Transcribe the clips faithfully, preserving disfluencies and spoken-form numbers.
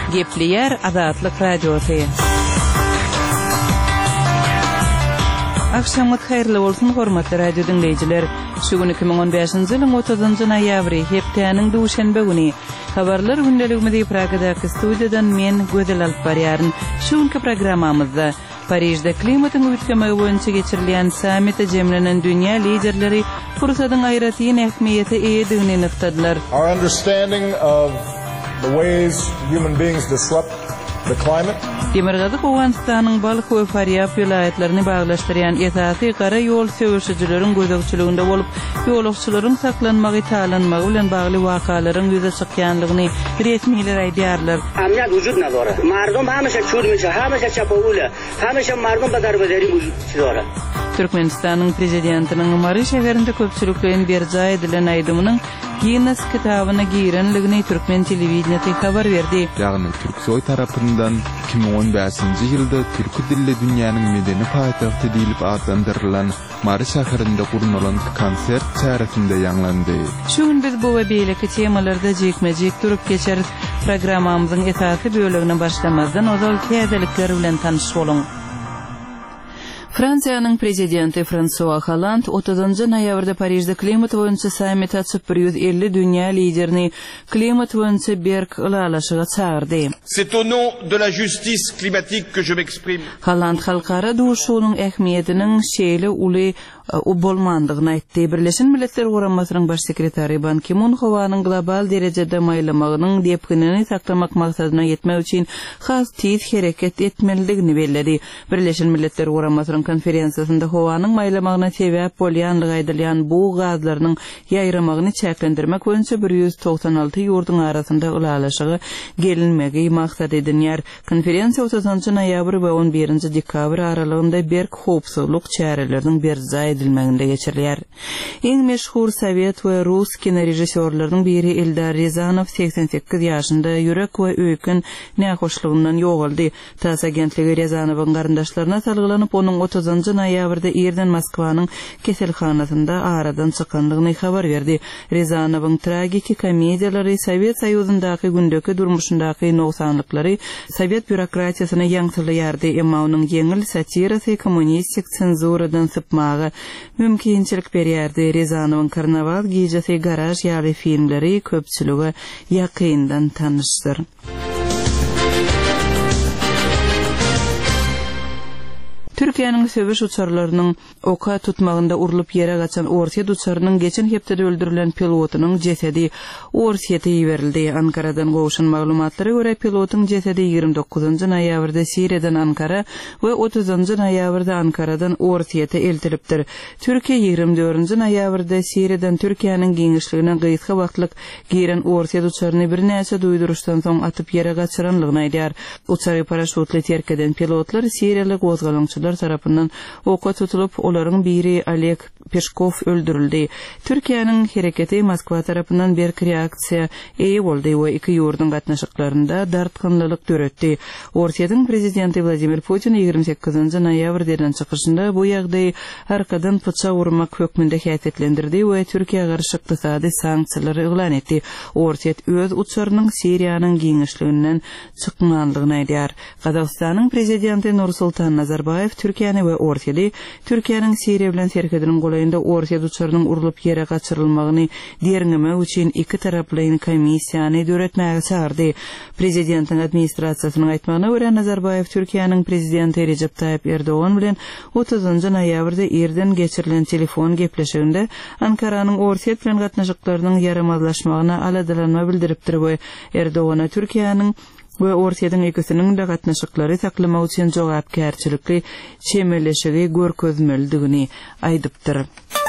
Gepleyer Azatlyk Radiosu. Akşamyk hayrly bolsun hormatly radio dinleyijiler. Şu gün iki bin on beşinji ýylyň otuzynjy noýabry hepdeniň duşanbe güni. Habarlar gündeligimizi Pragadaky studiýadan men Gödel alyp barýaryn. Şu günki programmamyzda Parijde klimatyň öýtgemegi boýunça geçirilýän sammitde jemlenen dünýä liderleri fursatyň aýratyň ähmiýeti eýedigini nyktadylar. Our understanding of the ways human beings disrupt the climate. Demirgazı Owganistanyň Balyk we Faryab vilayetlerini baglaşdyrýan esasy gara ýol söwüşçileriň gözegçiliginde bolup, ýolagçylaryň saklanmagy talanmagy bilen bagly wakalaryň ýüze çykýanlygyny resmiler aýdýarlar. Amniyat wujud nadora. Mardum hamisha çürmüşe, hamisha çapawula, hamisha mardum badarbadery wujud dora. Türkmenistanyň prezidentiniň Mary şäherinde köpçülikden berja edilen aýdymynyň Guinness kitabyna girenligini Türkmen telewizionyny habar berdi. Ýagny Türksoy tarapyndan iki bin on beşinji ýylda türk dilli dünýäniň medeni paýtagty diýilip adlandyrylan Mary şäherinde gurulan konsert çäresinde ýanglandy. Şu gün biz bu we beýleki temalarda jekmejek durup geçer programmamyzyň esasy bölümine başlamazdan ozal täzelikler bilen tanyş boluň. Fransiýanyň prezidenti François Hollande otuzynjy noýabrda Parijde klimat boýunça sammitde açyp bir ýüz elli dünýä liderini klimat boýunça berk ulalaşyga çağırdy. C'est au nom de la justice climatique que je m'exprime. Hollande halkara duşunyň ähmiýetiniň şeýle uly o bolmandygyny aýtdy. Birleşen Milletler Guramasynyň baş sekretary Ban Ki-moon howanyň global derejede maýlamagynyň depkinini saklamak maksadyna ýetmek üçin has tiz hereket etmeliligini bellädi. Birleşen Milletler Guramasynyň konferensiýasynda howanyň maýlamagyna sebäp bolýanlygy aýdylýan bu gazlarynyň ýaýramagyny çäklendirmek boýunça bir ýüz toksan alty ýurdun arasynda ulalaşygy gelinmegi maksat edilýär. Konferensiýa otuzynjy noýabr we on birinji dekabr aralygynda berk howpsuzlyk çäreleriniň berja edilmeginde geçirilýär. Eň meşhur Sowet we Rus kinorežissörleriň biri Eldar Rязанов seksen sekiz ýaşynda ýürek we öýkün nähoşlygyndan ýogaldy. Tas agentligi Rязановyň garyndaşlaryna salgylanyp onuň otuzynjy noýabrda Erden Moskwanyň keselhanasynda aradan çykanlygyny habar berdi. Rязановyň tragik komediýalary Sowet Soýuzyndaky gündäki durmuşyndaky noksanlyklary Sowet bürokratiýasyna ýaňsylýardy, emma onuň ýeňil satirasy kommunistik senzuradan sypmagy mümkinçilik berýärdi. Rязановyň Karnaval gijesi garaj ýaly filmleri köpçülüge ýakyndan tanışdyr. Türkiýanyň söwüş uçarlarynyň oka tutmagynda urulyp ýere gaçan Orsiýet uçarynyň geçen hepde öldürilen pilotynyň jesedi Orsiýete ýeberildi. Ankaradan gowşan maglumatlary görä pilotyň jesedi ýigirmi dokuzynjy noýabrda Siriýadan Ankara we otuzynjy noýabrda Ankaradan Orsiýete eltilipdir. Türkiýe ýigirmi dördünji noýabrda Siriýadan Türkiýanyň giňişligine gyýyska wagtlyk giren Orsiýet uçaryny bir näçe duýduruşdan soň atyp ýere gaçyranlygyny aýdýar. Uçary paraşutly terk eden pilotlar Siriýalik gozgalançylar tarapyndan oka tutulup olaryň biri Oleg Peskov öldürildi. Türkiýanyň hereketi Moskwa tarapyndan bir reaksiýa eýe boldy we iki ýurdun gatnaşyklarynda dartgynlylyk döretdi. Orsiýetyň prezidenti Vladimir Putin ýigirmi sekizinji noýabrdan çykyşynda bu ýagdaý arkadan pıça urmak hökmünde häsiýetlendirdi we Türkiýe garşy ykdysady sanksiýalary eglan etdi. Orsiýet öz uçarynyň Siriýanyň giňişliginden çykmanlygyny aýdýar. Gazagstanyň prezidenti Nursultan Nazarbayev Türkiýany we Orsiýeti Türkiýanyň Siriýa bilen serkediniň golayynda Orsiýet uçarynyň urulyp ýere gaçyrylmagyny derňemek üçin iki taraply komissiýany döretmäge çağırdy. Prezidentiň administrasiýasynyň aýtmagyna görä Nazarbayev Türkiýanyň prezidenti Recep Tayyip Erdoğan bilen otuzynjy noýabrda Erden geçirilen telefon gepleşiginde Ankaranyň Orsiýet bilen gatnaşyklarynyň ýaramazlaşmagyna aladalanma bildiripdir we Erdoğana Türkiýanyň we Orsiýetyň ekisiniň de gatnaşyklary saklamak üçin jogapkärçilikli çemeleşigi görkezmeligini aýdypdyr.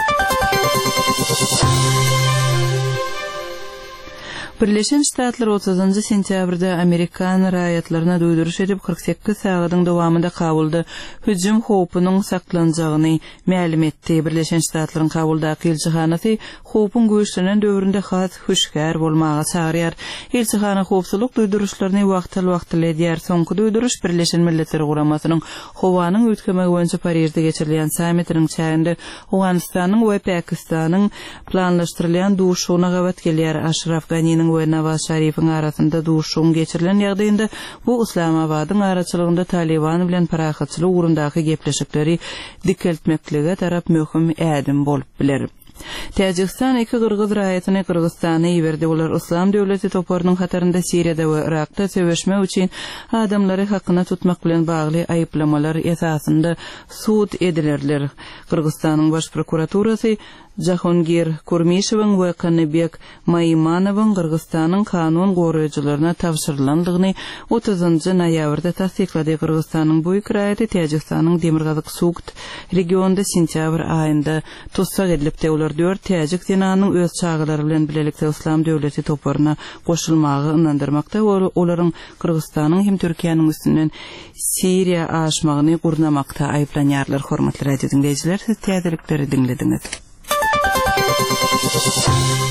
Birleşen Ştatlar otuzynjy sentýabrda Amerikan raýatlaryna duýduruş edip kırk sekiz sagatyň dowamında Kabulda hüjüm howpunyň saklanjagyny ma'lum etdi. Birleşen Ştatlaryň Kabuldaky elçihanasy howpun göýüşlenen döwründe has huşkar bolmagy çağırýar. Elçihana howpsuzlyk duýduruşlaryny wagtly-wagtly edýär. Soňky duýduruş Birleşen Milletler Guramasynyň howanyň ötkemegi boýunça Parijde geçirilen sammitiniň çäginde Owganistanyň we Pakistanyň planlaşdyrylan duşugyna gawat gelýär. Ashraf Ghani'niň we Nawaz Şerif'in arasında duşun geçirilen ýagdaýynda bu Islamabadyň araçylygynda Taliban bilen parahatçylyk ugrundaky gepleşikleri dikeltmeklige tarap möhüm ädim bolup biler. Täjikistan iki Kyrgyz raýatyny Kyrgyzstana iberdi. Olar Islam döwleti toparynyň hatarynda Siriýada we Irakda söwüşme üçin adamlary hakyna tutmak bilen bagly aýyplamalar esasynda suud edilerler. Kyrgyzstanyň baş prokuraturasy Jahongir Kurmishewiň we Kanybek Maýmanowyň Kyrgyzstanyň kanun goraýjylaryna tapşyrylandygyny otuzynjy noýabrda tasdiklady. Kyrgyzstanyň bu iki raýaty Täjikistanyň Demirgazyk Suud regionunda sentýabr aýynda tutsak edilipdi. Olar dört Täjik dinanyň öz çağılary bilen bilelikde Islam döwleti toparyna goşulmagy ynandyrmakda. Olaryň Kyrgyzstanyň hem Türkiýanyň üstünden Siriýa aşmagyny gurnamakda aýplanýarlar. Hormatly radio dinleýijiler, siz täzelikleri dinlediňiz.